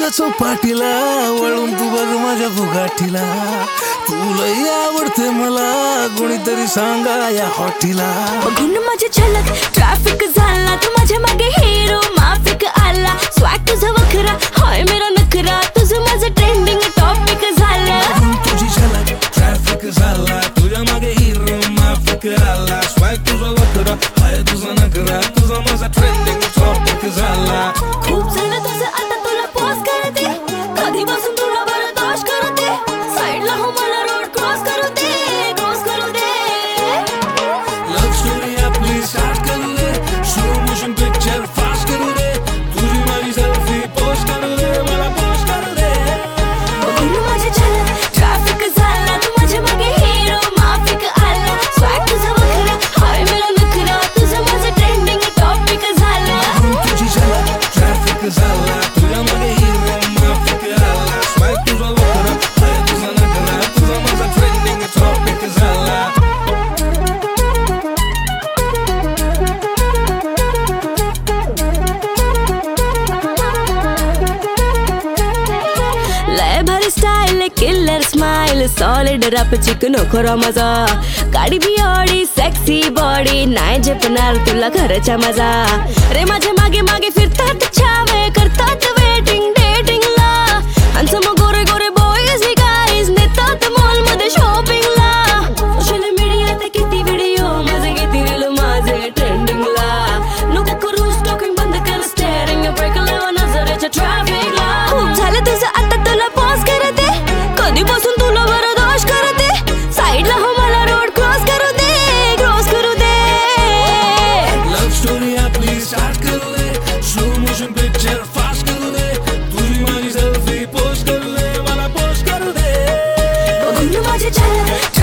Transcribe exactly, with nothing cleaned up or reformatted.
चौपाटीला वळून तू बघ माझ्या बुगाटीला तुला आवडते मला कोणीतरी सांगा या हॉटीला बघून माझे झलक ट्रॅफिक झाला तू माझ्या मागे हिरो माफिक आला स्वॅग तुझा वखरा हाय मेरा नखरा तुझं माझं ट्रेंडिंग टॉपिक झालं तुझी झलक ट्रॅफिक झाला तुझ्या मागे हिरो माफिक आला स्वॅग तुझा वखरा हाय तुझा नखरा तुझा माझा ट्रेंडिंग टॉपिक झाला खूप झालं तुझं आता तुला पॉज करते कधीपासून तुला बरं दोष करते साईडला हो मला रोड क्रॉस करू दे क्रॉस करू दे लव्ह स्टोरी आपली स्टार्ट करू दे स्लो मोशन पिक्चर फास्ट करू दे तुझी माझी सेल्फी पोस्ट करू दे मला पोस्ट करू दे बघून माझे झलक ट्रॅफिक झाला तू माझ्या मागे हिरो माफिक आला स्वॅग तुझा वखरा हाय मेरा नखरा तुझं माझं ट्रेंडिंग टॉपिक झालं तुझी झलक ट्रॅफिक झाला तुझ्या मागे हिरो माफिक आला स्वॅग तुझा वखरा हाय तुझा नखरा तुझा माझा ट्रेंडिंग टॉपिक झाला लय भारी style killer smile solid rap चिकनो खरा मजा गाडी बियाडी सेक्सी बॉडी नाही झेपणार तुला घरच्या मजा रे माझ्या मागे मागे फिरतात छावे करतात वेटिंग डेटिंगला आणि समोर गोरे गोरे बॉयज ही गाईज नेतात मॉल मध्ये शॉपिंगला सोशल मीडियात किती व्हिडिओ माझे किती रील माझे ट्रेंडिंगला नको करू स्टॉकिंग बंद कर स्टेअरिंग ब्रेक लावा नजरेच्या ट्रॅफिकला खूप झालं तुझं आता तुला पॉज करते कधीपासून तुला बरं दोष करते साईडला हो मला रोड क्रॉस करू दे क्रॉस करू दे लव्ह स्टोरी आपली स्टार्ट करू दे स्लो मोशन पिक्चर फास्ट करू दे तुझी माझी सेल्फी पोस्ट करू दे मला पोस्ट करू दे बघून माझे झलक